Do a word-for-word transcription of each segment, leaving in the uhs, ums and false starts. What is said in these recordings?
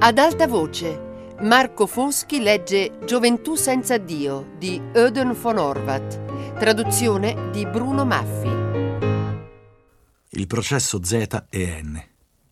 Ad alta voce, Marco Foschi legge Gioventù senza Dio di Ödön von Horvath, traduzione di Bruno Maffi. Il processo Z e N.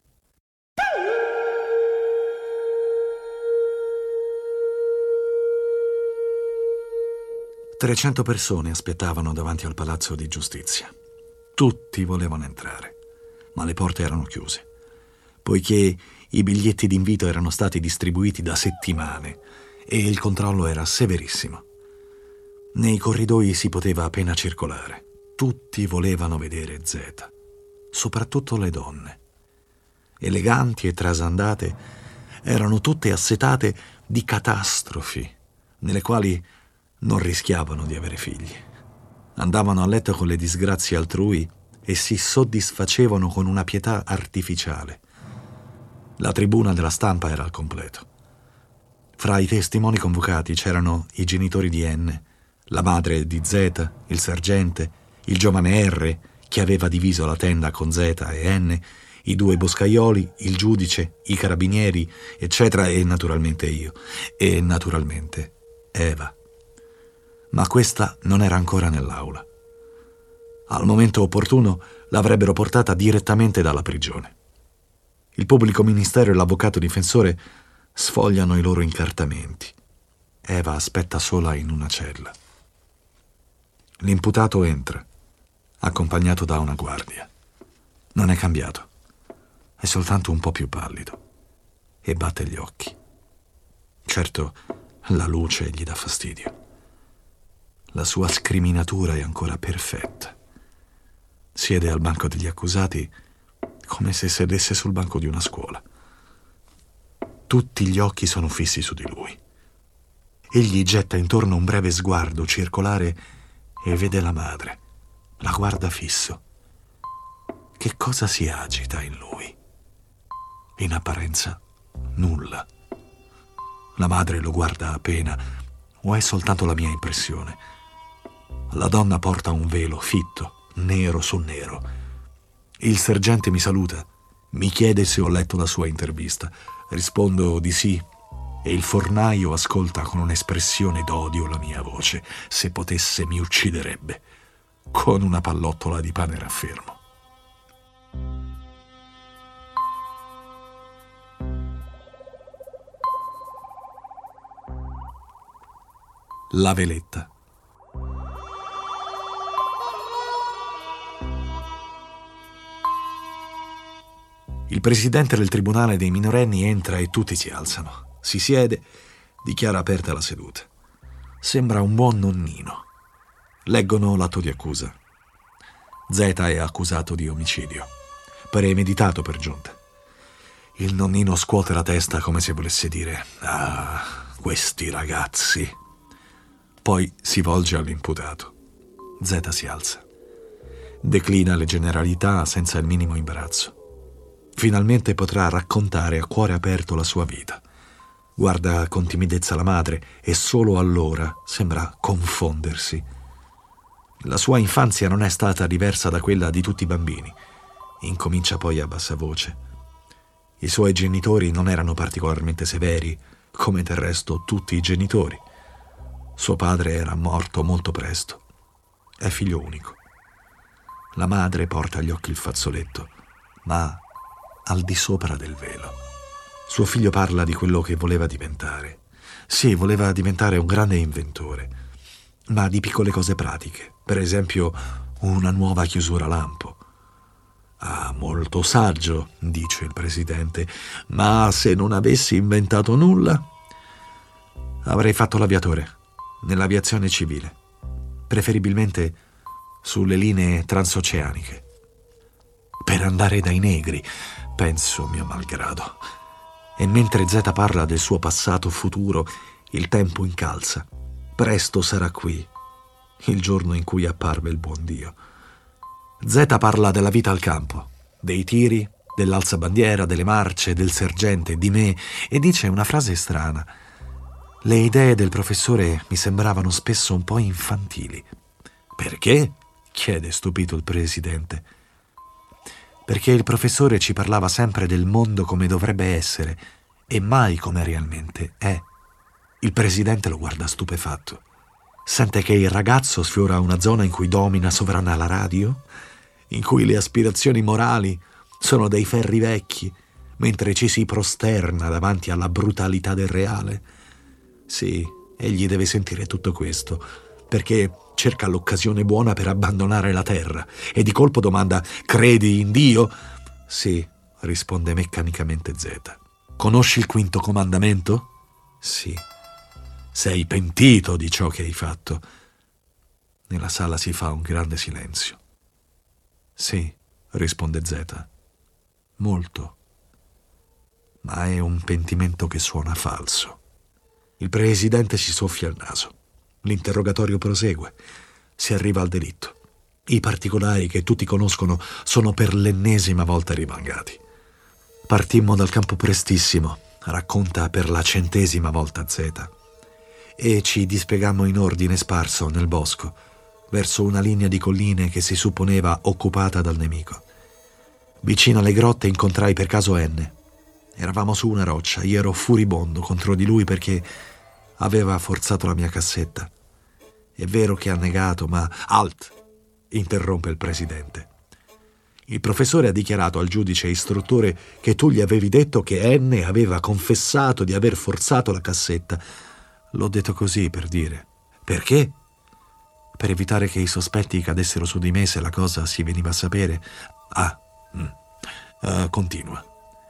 trecento persone aspettavano davanti al palazzo di giustizia. Tutti volevano entrare, ma le porte erano chiuse, poiché i biglietti d'invito erano stati distribuiti da settimane e il controllo era severissimo. Nei corridoi si poteva appena circolare. Tutti volevano vedere Z, soprattutto le donne. Eleganti e trasandate, erano tutte assetate di catastrofi, nelle quali non rischiavano di avere figli. Andavano a letto con le disgrazie altrui e si soddisfacevano con una pietà artificiale. La tribuna della stampa era al completo. Fra i testimoni convocati c'erano i genitori di N, la madre di Z, il sergente, il giovane R, che aveva diviso la tenda con Z e N, i due boscaioli, il giudice, i carabinieri, eccetera, e naturalmente io. E naturalmente Eva. Ma questa non era ancora nell'aula. Al momento opportuno l'avrebbero portata direttamente dalla prigione. Il pubblico ministero e l'avvocato difensore sfogliano i loro incartamenti. Eva aspetta sola in una cella. L'imputato entra, accompagnato da una guardia. Non è cambiato, è soltanto un po' più pallido e batte gli occhi. Certo, la luce gli dà fastidio. La sua scriminatura è ancora perfetta. Siede al banco degli accusati come se sedesse sul banco di una scuola. Tutti gli occhi sono fissi su di lui. Egli getta intorno un breve sguardo circolare e vede la madre. La guarda fisso. Che cosa si agita in lui? In apparenza, nulla. La madre lo guarda appena, o è soltanto la mia impressione? La donna porta un velo fitto, nero su nero. Il sergente mi saluta, mi chiede se ho letto la sua intervista. Rispondo di sì e il fornaio ascolta con un'espressione d'odio la mia voce. Se potesse mi ucciderebbe con una pallottola di pane raffermo. La veletta. Il presidente del tribunale dei minorenni entra e tutti si alzano. Si siede, dichiara aperta la seduta. Sembra un buon nonnino. Leggono l'atto di accusa. Z è accusato di omicidio, premeditato per giunta. Il nonnino scuote la testa come se volesse dire: ah, questi ragazzi. Poi si volge all'imputato. Z si alza. Declina le generalità senza il minimo imbarazzo. Finalmente potrà raccontare a cuore aperto la sua vita. Guarda con timidezza la madre e solo allora sembra confondersi. La sua infanzia non è stata diversa da quella di tutti i bambini. Incomincia poi a bassa voce. I suoi genitori non erano particolarmente severi, come del resto tutti i genitori. Suo padre era morto molto presto. È figlio unico. La madre porta agli occhi il fazzoletto, ma al di sopra del velo. Suo figlio parla di quello che voleva diventare. Sì, voleva diventare un grande inventore, ma di piccole cose pratiche, per esempio una nuova chiusura lampo. Ah, molto saggio, dice il presidente, ma se non avessi inventato nulla, avrei fatto l'aviatore, nell'aviazione civile, preferibilmente sulle linee transoceaniche. Per andare dai negri, penso mio malgrado. E mentre Z parla del suo passato futuro, il tempo incalza. Presto sarà qui, il giorno in cui apparve il buon Dio. Z parla della vita al campo, dei tiri, dell'alzabandiera, delle marce, del sergente, di me, e dice una frase strana. Le idee del professore mi sembravano spesso un po' infantili. Perché? Chiede stupito il presidente. Perché il professore ci parlava sempre del mondo come dovrebbe essere e mai come realmente è. Il presidente lo guarda stupefatto. Sente che il ragazzo sfiora una zona in cui domina sovrana la radio, in cui le aspirazioni morali sono dei ferri vecchi, mentre ci si prosterna davanti alla brutalità del reale. Sì, egli deve sentire tutto questo, perché cerca l'occasione buona per abbandonare la terra, e di colpo domanda: «Credi in Dio?» «Sì», risponde meccanicamente Zeta. «Conosci il quinto comandamento?» «Sì». «Sei pentito di ciò che hai fatto?» Nella sala si fa un grande silenzio. «Sì», risponde Zeta. «Molto. Ma è un pentimento che suona falso». Il presidente si soffia il naso. L'interrogatorio prosegue. Si arriva al delitto. I particolari che tutti conoscono sono per l'ennesima volta rivangati. «Partimmo dal campo prestissimo», racconta per la centesima volta Zeta, «e ci dispiegammo in ordine sparso nel bosco, verso una linea di colline che si supponeva occupata dal nemico. Vicino alle grotte incontrai per caso N. Eravamo su una roccia, io ero furibondo contro di lui perché aveva forzato la mia cassetta. È vero che ha negato, ma...» «Alt!» interrompe il presidente. «Il professore ha dichiarato al giudice istruttore che tu gli avevi detto che N aveva confessato di aver forzato la cassetta». «L'ho detto così per dire». «Perché?» «Per evitare che i sospetti cadessero su di me se la cosa si veniva a sapere». «Ah, mm. uh, continua».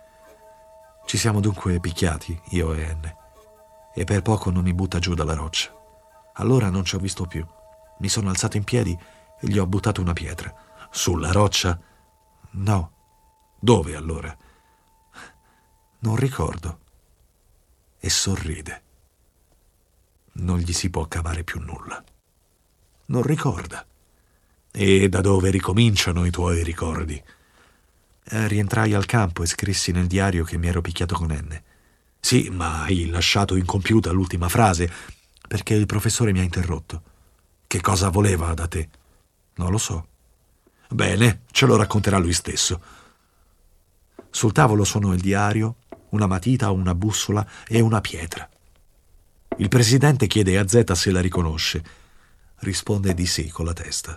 «Ci siamo dunque picchiati, io e N, e per poco non mi butta giù dalla roccia. Allora non ci ho visto più. Mi sono alzato in piedi e gli ho buttato una pietra». «Sulla roccia?» «No». «Dove allora?» «Non ricordo». E sorride. Non gli si può cavare più nulla. Non ricorda. «E da dove ricominciano i tuoi ricordi?» Eh, rientrai al campo e scrissi nel diario che mi ero picchiato con N. «Sì, ma hai lasciato incompiuta l'ultima frase?» «Perché il professore mi ha interrotto». «Che cosa voleva da te?» «Non lo so». «Bene, ce lo racconterà lui stesso». Sul tavolo sono il diario, una matita, una bussola e una pietra. Il presidente chiede a Zeta se la riconosce. Risponde di sì con la testa.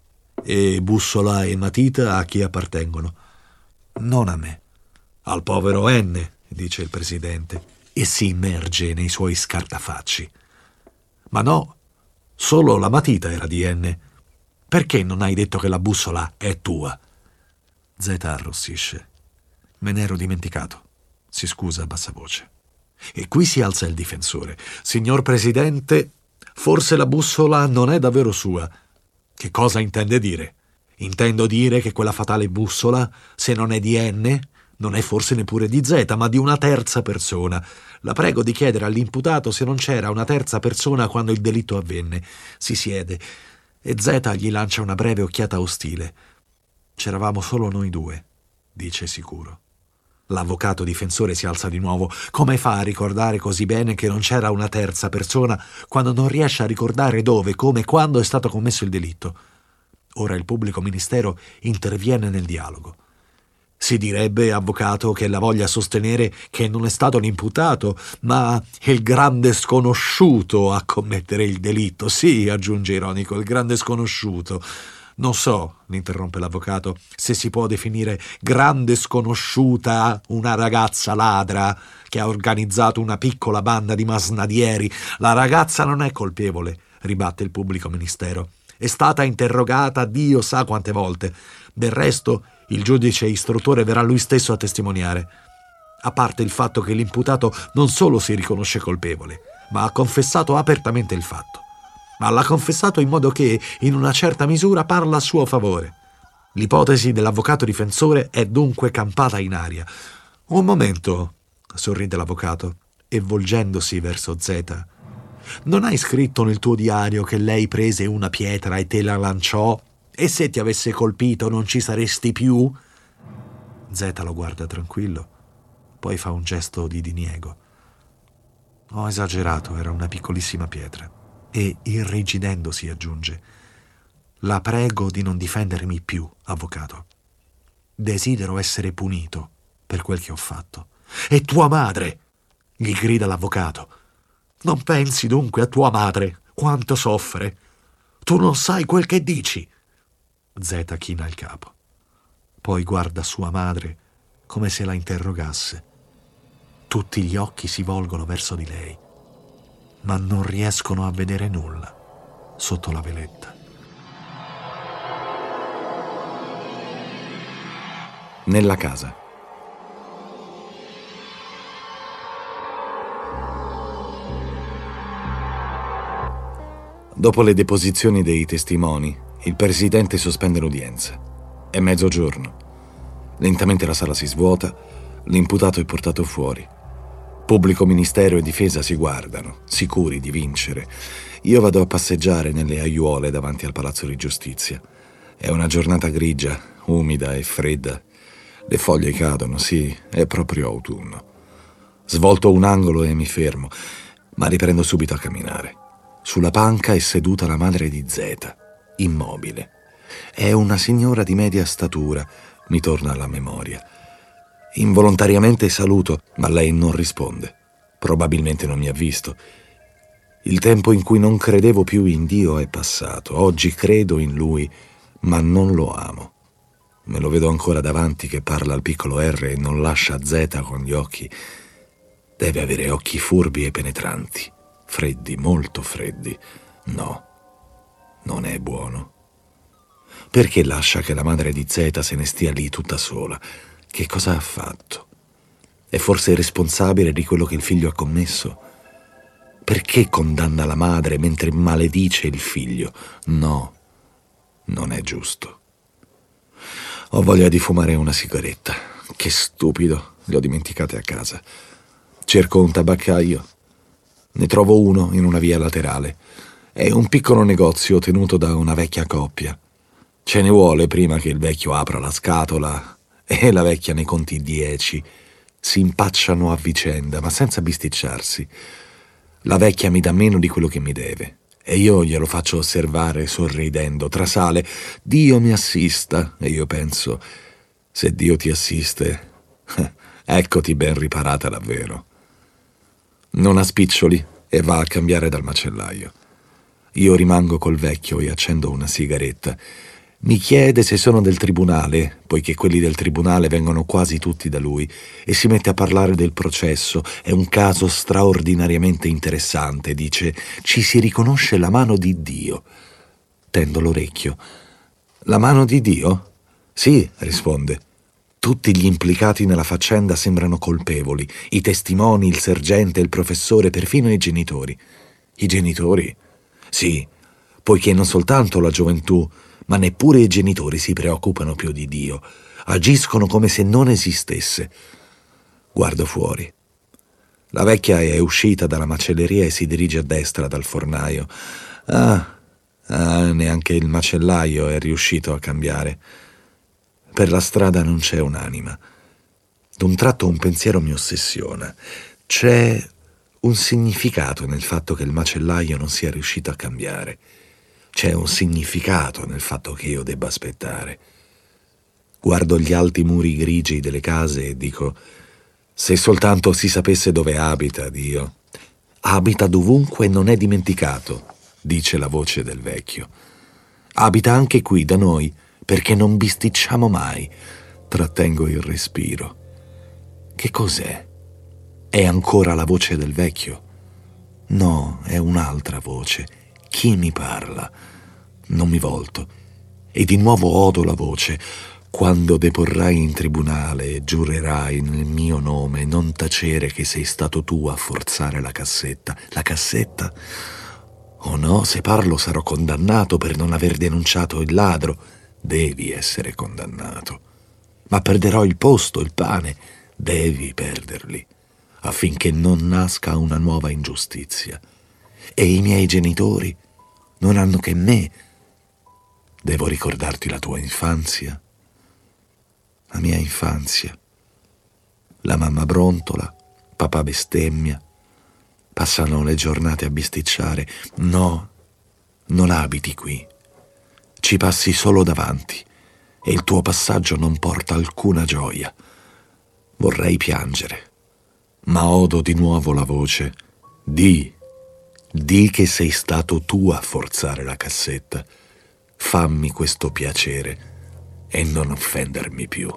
«E bussola e matita a chi appartengono?» «Non a me». «Al povero N», dice il presidente, e si immerge nei suoi scartafacci. «Ma no, solo la matita era di N. Perché non hai detto che la bussola è tua?» Zeta arrossisce. «Me ne ero dimenticato», si scusa a bassa voce. E qui si alza il difensore. «Signor Presidente, forse la bussola non è davvero sua». «Che cosa intende dire?» «Intendo dire che quella fatale bussola, se non è di N, non è forse neppure di Z, ma di una terza persona. La prego di chiedere all'imputato se non c'era una terza persona quando il delitto avvenne». Si siede e Z gli lancia una breve occhiata ostile. «C'eravamo solo noi due», dice sicuro. L'avvocato difensore si alza di nuovo. «Come fa a ricordare così bene che non c'era una terza persona quando non riesce a ricordare dove, come, quando è stato commesso il delitto?» Ora il pubblico ministero interviene nel dialogo. «Si direbbe, avvocato, che ella voglia sostenere che non è stato l'imputato, ma il grande sconosciuto a commettere il delitto». «Sì», aggiunge ironico, «il grande sconosciuto». «Non so», l'interrompe l'avvocato, «se si può definire grande sconosciuta una ragazza ladra che ha organizzato una piccola banda di masnadieri». «La ragazza non è colpevole», ribatte il pubblico ministero. «È stata interrogata Dio sa quante volte. Del resto, il giudice istruttore verrà lui stesso a testimoniare. A parte il fatto che l'imputato non solo si riconosce colpevole, ma ha confessato apertamente il fatto. Ma l'ha confessato in modo che, in una certa misura, parla a suo favore. L'ipotesi dell'avvocato difensore è dunque campata in aria». «Un momento», sorride l'avvocato, e volgendosi verso Zeta. «Non hai scritto nel tuo diario che lei prese una pietra e te la lanciò? E se ti avesse colpito non ci saresti più?» Zeta lo guarda tranquillo, poi fa un gesto di diniego. «Ho esagerato, era una piccolissima pietra». E, irrigidendosi, aggiunge: «La prego di non difendermi più, avvocato. Desidero essere punito per quel che ho fatto». «E tua madre?» gli grida l'avvocato. Non pensi dunque a tua madre, quanto soffre? Tu non sai quel che dici. Zeta china il capo. Poi guarda sua madre come se la interrogasse. Tutti gli occhi si volgono verso di lei, ma non riescono a vedere nulla sotto la veletta. Nella casa. Dopo le deposizioni dei testimoni, il presidente sospende l'udienza. È mezzogiorno. Lentamente la sala si svuota, l'imputato è portato fuori. Pubblico ministero e difesa si guardano, sicuri di vincere. Io vado a passeggiare nelle aiuole davanti al Palazzo di Giustizia. È una giornata grigia, umida e fredda. Le foglie cadono, sì, è proprio autunno. Svolto un angolo e mi fermo, ma riprendo subito a camminare. Sulla panca è seduta la madre di Zeta, immobile. È una signora di media statura, mi torna alla memoria. Involontariamente saluto, ma lei non risponde. Probabilmente non mi ha visto. Il tempo in cui non credevo più in Dio è passato. Oggi credo in Lui, ma non lo amo. Me lo vedo ancora davanti che parla al piccolo R e non lascia Zeta con gli occhi. Deve avere occhi furbi e penetranti, freddi, molto freddi. No, non è buono. Perché lascia che la madre di Zeta se ne stia lì tutta sola? Che cosa ha fatto? È forse responsabile di quello che il figlio ha commesso? Perché condanna la madre mentre maledice il figlio? No, non è giusto. Ho voglia di fumare una sigaretta. Che stupido, le ho dimenticate a casa. Cerco un tabaccaio. Ne trovo uno in una via laterale. È un piccolo negozio tenuto da una vecchia coppia. Ce ne vuole prima che il vecchio apra la scatola e la vecchia ne conti dieci. Si impacciano a vicenda, ma senza bisticciarsi. La vecchia mi dà meno di quello che mi deve e io glielo faccio osservare sorridendo. Trasale: Dio mi assista. E io penso: se Dio ti assiste, eccoti ben riparata davvero. Non ha spiccioli e va a cambiare dal macellaio. Io rimango col vecchio e accendo una sigaretta. Mi chiede se sono del tribunale, poiché quelli del tribunale vengono quasi tutti da lui, e si mette a parlare del processo. È un caso straordinariamente interessante, dice. Ci si riconosce la mano di Dio. Tendo l'orecchio. La mano di Dio? Sì, risponde. Tutti gli implicati nella faccenda sembrano colpevoli. I testimoni, il sergente, il professore, perfino i genitori. I genitori? Sì, poiché non soltanto la gioventù, ma neppure i genitori si preoccupano più di Dio. Agiscono come se non esistesse. Guardo fuori. La vecchia è uscita dalla macelleria e si dirige a destra dal fornaio. Ah, ah, neanche il macellaio è riuscito a cambiare. Per la strada non c'è un'anima. D'un tratto un pensiero mi ossessiona. C'è un significato nel fatto che il macellaio non sia riuscito a cambiare. C'è un significato nel fatto che io debba aspettare. Guardo gli alti muri grigi delle case e dico: se soltanto si sapesse dove abita Dio. Abita dovunque e non è dimenticato, dice la voce del vecchio. Abita anche qui da noi, perché non bisticciamo mai. Trattengo il respiro. Che cos'è? È ancora la voce del vecchio? No, è un'altra voce. Chi mi parla? Non mi volto. E di nuovo odo la voce. Quando deporrai in tribunale e giurerai nel mio nome, non tacere che sei stato tu a forzare la cassetta. La cassetta? Oh no, se parlo sarò condannato per non aver denunciato il ladro. Devi essere condannato. Ma perderò il posto, il pane. Devi perderli, affinché non nasca una nuova ingiustizia. E i miei genitori non hanno che me. Devo ricordarti la tua infanzia. La mia infanzia. La mamma brontola, papà bestemmia. Passano le giornate a bisticciare. No, non abiti qui. Ci passi solo davanti e il tuo passaggio non porta alcuna gioia. Vorrei piangere, Ma odo di nuovo la voce. Di, di che sei stato tu a forzare la cassetta. Fammi questo piacere e non offendermi più.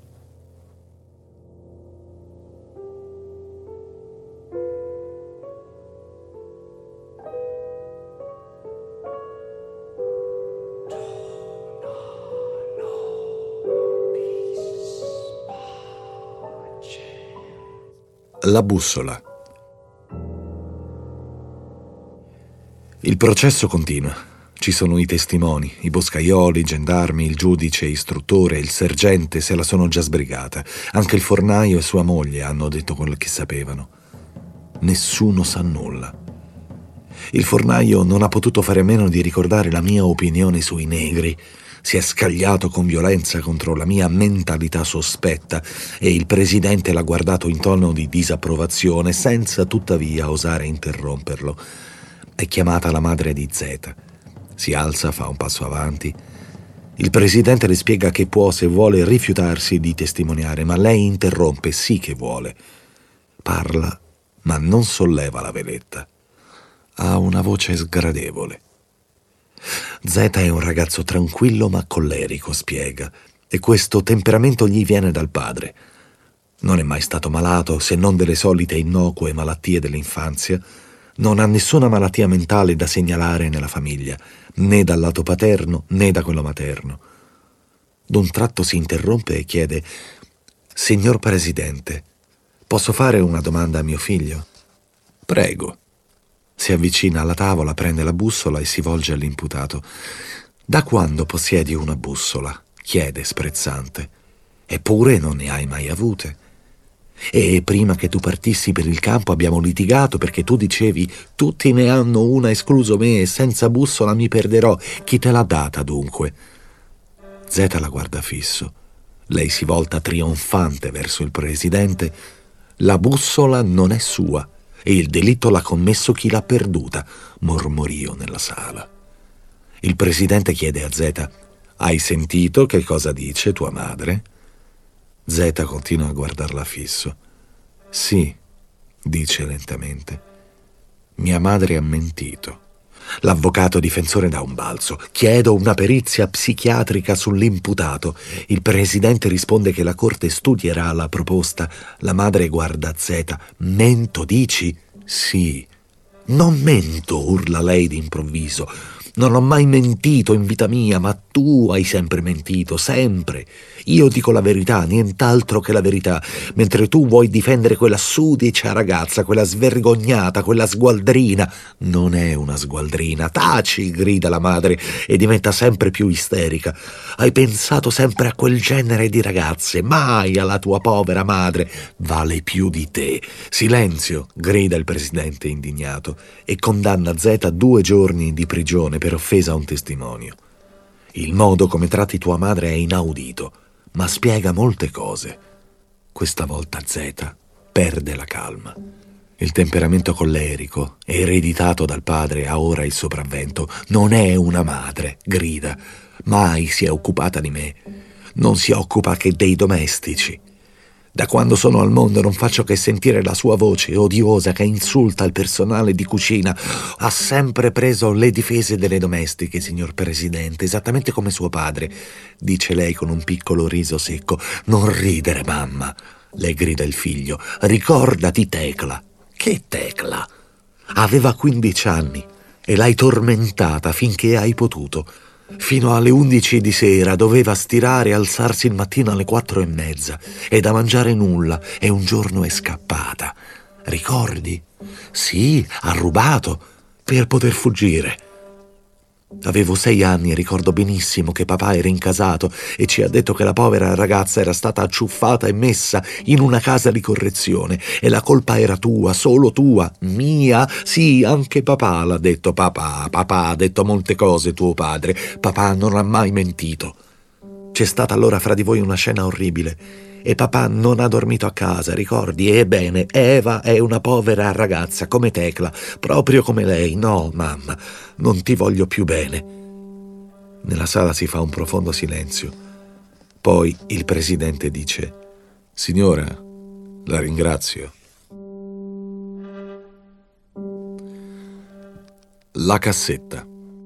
La bussola. Il processo continua. Ci sono i testimoni, i boscaioli, i gendarmi, il giudice, istruttore, il sergente se la sono già sbrigata. Anche il fornaio e sua moglie hanno detto quello che sapevano. Nessuno sa nulla. Il fornaio non ha potuto fare a meno di ricordare la mia opinione sui negri. Si è scagliato con violenza contro la mia mentalità sospetta e il presidente l'ha guardato in tono di disapprovazione senza tuttavia osare interromperlo. È chiamata la madre di Zeta. Si alza, fa un passo avanti. Il presidente le spiega che può, se vuole, rifiutarsi di testimoniare, ma lei interrompe, sì che vuole. Parla, ma non solleva la veletta. Ha una voce sgradevole. Zeta è un ragazzo tranquillo ma collerico, spiega, e questo temperamento gli viene dal padre. Non è mai stato malato, se non delle solite innocue malattie dell'infanzia. Non ha nessuna malattia mentale da segnalare nella famiglia, né dal lato paterno né da quello materno. D'un tratto si interrompe e chiede: «Signor Presidente, posso fare una domanda a mio figlio?» «Prego». Si avvicina alla tavola, prende la bussola e si volge all'imputato. «Da quando possiedi una bussola?» chiede sprezzante. «Eppure non ne hai mai avute. E prima che tu partissi per il campo abbiamo litigato perché tu dicevi: tutti ne hanno una escluso me e senza bussola mi perderò. Chi te l'ha data dunque?» Zeta la guarda fisso. Lei si volta trionfante verso il presidente. «La bussola non è sua e il delitto l'ha commesso chi l'ha perduta», mormorio nella sala. Il presidente chiede a Zeta: «Hai sentito che cosa dice tua madre?» Zeta continua a guardarla fisso. «Sì», dice lentamente, «mia madre ha mentito». L'avvocato difensore dà un balzo. «Chiedo una perizia psichiatrica sull'imputato». Il presidente risponde che la corte studierà la proposta. La madre guarda Zeta. «Mento, dici?» «Sì». «Non mento», urla lei d'improvviso. «Non ho mai mentito in vita mia, ma tu hai sempre mentito, sempre. Io dico la verità, nient'altro che la verità, mentre tu vuoi difendere quella sudicia ragazza, quella svergognata, quella sgualdrina». «Non è una sgualdrina, taci», grida la madre e diventa sempre più isterica. «Hai pensato sempre a quel genere di ragazze, mai alla tua povera madre. Vale più di te». «Silenzio», grida il presidente indignato e condanna Zeta a due giorni di prigione per offesa a un testimonio. «Il modo come tratti tua madre è inaudito, ma spiega molte cose». Questa volta Zeta perde la calma. Il temperamento collerico, ereditato dal padre, ha ora il sopravvento. «Non è una madre», grida. «Mai si è occupata di me. Non si occupa che dei domestici. Da quando sono al mondo non faccio che sentire la sua voce odiosa che insulta il personale di cucina. Ha sempre preso le difese delle domestiche, signor Presidente, esattamente come suo padre», dice lei con un piccolo riso secco. «Non ridere, mamma», le grida il figlio. «Ricordati Tecla». «Che Tecla?» «Aveva quindici anni e l'hai tormentata finché hai potuto. Fino alle undici di sera doveva stirare e alzarsi il mattino alle quattro e mezza e da mangiare nulla, e un giorno è scappata. Ricordi?» «Sì, ha rubato per poter fuggire». «Avevo sei anni e ricordo benissimo che papà era incasato e ci ha detto che la povera ragazza era stata acciuffata e messa in una casa di correzione e la colpa era tua, solo tua». «Mia? Sì, anche papà l'ha detto». «Papà, papà ha detto molte cose tuo padre. Papà non ha mai mentito». «C'è stata allora fra di voi una scena orribile e papà non ha dormito a casa, ricordi? Ebbene, Eva è una povera ragazza come Tecla, proprio come lei. No, mamma, non ti voglio più bene». Nella sala si fa un profondo silenzio. Poi il presidente dice: «Signora, la ringrazio». La cassetta.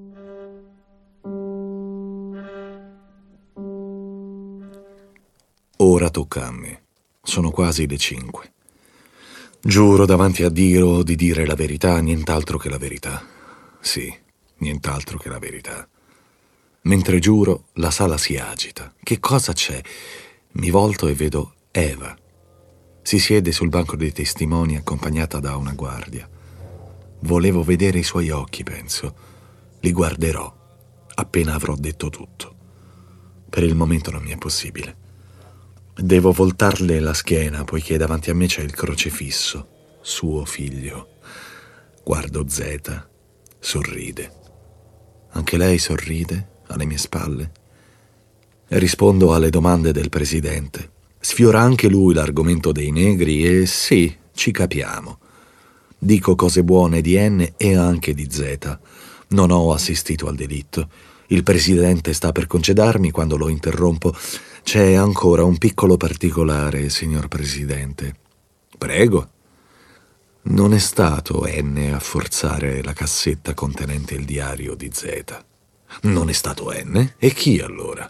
Ora tocca a me. Sono quasi le cinque. Giuro davanti a Dio di dire la verità, nient'altro che la verità. Sì, nient'altro che la verità. Mentre giuro, la sala si agita. Che cosa c'è? Mi volto e vedo Eva. Si siede sul banco dei testimoni accompagnata da una guardia. Volevo vedere i suoi occhi, penso. Li guarderò appena avrò detto tutto. Per il momento non mi è possibile. Devo voltarle la schiena, poiché davanti a me c'è il crocifisso, suo figlio. Guardo Zeta, sorride. Anche lei sorride alle mie spalle. Rispondo alle domande del presidente. Sfiora anche lui l'argomento dei negri e sì, ci capiamo. Dico cose buone di N e anche di Z. Non ho assistito al delitto. Il presidente sta per concedarmi quando lo interrompo. C'è ancora un piccolo particolare, signor presidente. Prego. Non è stato N a forzare la cassetta contenente il diario di Z. Non è stato N? E chi allora?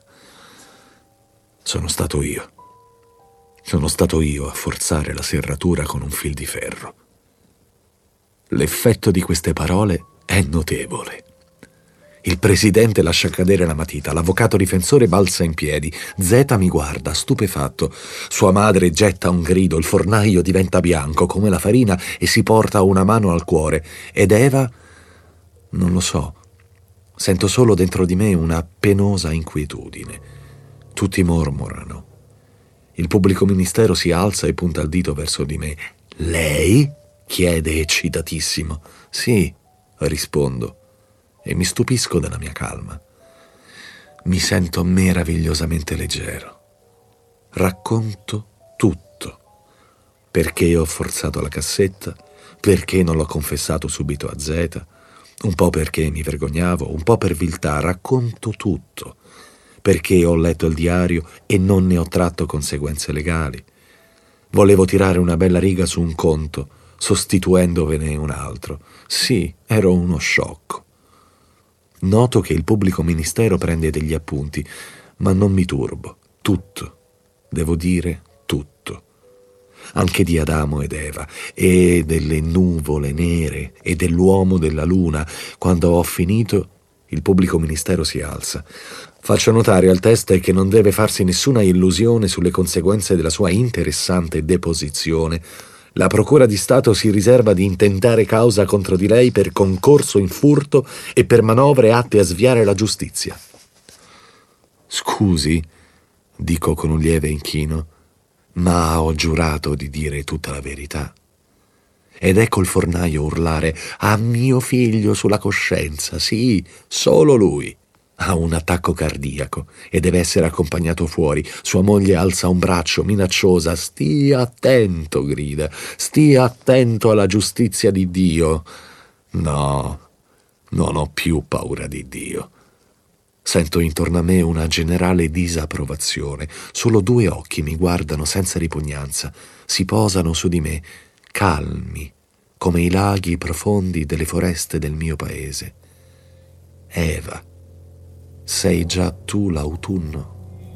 Sono stato io. Sono stato io a forzare la serratura con un fil di ferro. L'effetto di queste parole è notevole. Il presidente lascia cadere la matita, l'avvocato difensore balza in piedi, Z mi guarda, stupefatto. Sua madre getta un grido, il fornaio diventa bianco come la farina e si porta una mano al cuore. Ed Eva? Non lo so. Sento solo dentro di me una penosa inquietudine. Tutti mormorano. Il pubblico ministero si alza e punta il dito verso di me. Lei? Chiede eccitatissimo. Sì, rispondo. E mi stupisco della mia calma. Mi sento meravigliosamente leggero. Racconto tutto. Perché ho forzato la cassetta, perché non l'ho confessato subito a Z, un po' perché mi vergognavo, un po' per viltà. Racconto tutto. Perché ho letto il diario e non ne ho tratto conseguenze legali. Volevo tirare una bella riga su un conto, sostituendovene un altro. Sì, ero uno sciocco. Noto che il pubblico ministero prende degli appunti, ma non mi turbo. Tutto. Devo dire tutto. Anche di Adamo ed Eva, e delle nuvole nere, e dell'uomo della luna. Quando ho finito, il pubblico ministero si alza. Faccio notare al teste che non deve farsi nessuna illusione sulle conseguenze della sua interessante deposizione. La Procura di Stato si riserva di intentare causa contro di lei per concorso in furto e per manovre atte a sviare la giustizia. Scusi, dico con un lieve inchino, ma ho giurato di dire tutta la verità. Ed ecco il fornaio urlare: «Ha mio figlio sulla coscienza, sì, solo lui». Ha un attacco cardiaco e deve essere accompagnato fuori. Sua moglie alza un braccio minacciosa. «Stia attento», grida, «stia attento alla giustizia di Dio». No, non ho più paura di Dio. Sento intorno a me una generale disapprovazione. Solo due occhi mi guardano senza ripugnanza. Si posano su di me, calmi, come i laghi profondi delle foreste del mio paese. Eva, sei già tu l'autunno?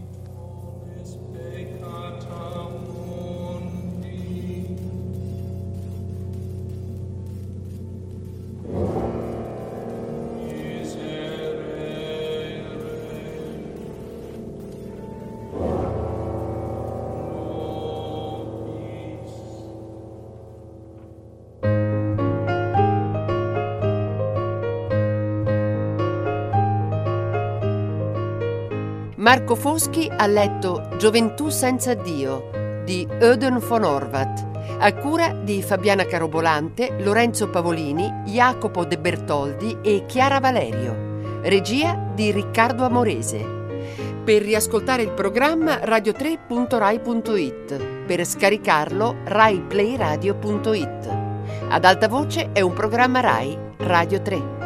Marco Foschi ha letto Gioventù senza Dio di Ödön von Horvath, a cura di Fabiana Carobolante, Lorenzo Pavolini, Jacopo De Bertoldi e Chiara Valerio. Regia di Riccardo Amorese. Per riascoltare il programma radio tre punto rai punto it. Per scaricarlo rai play radio punto it. Ad alta voce è un programma Rai Radio tre.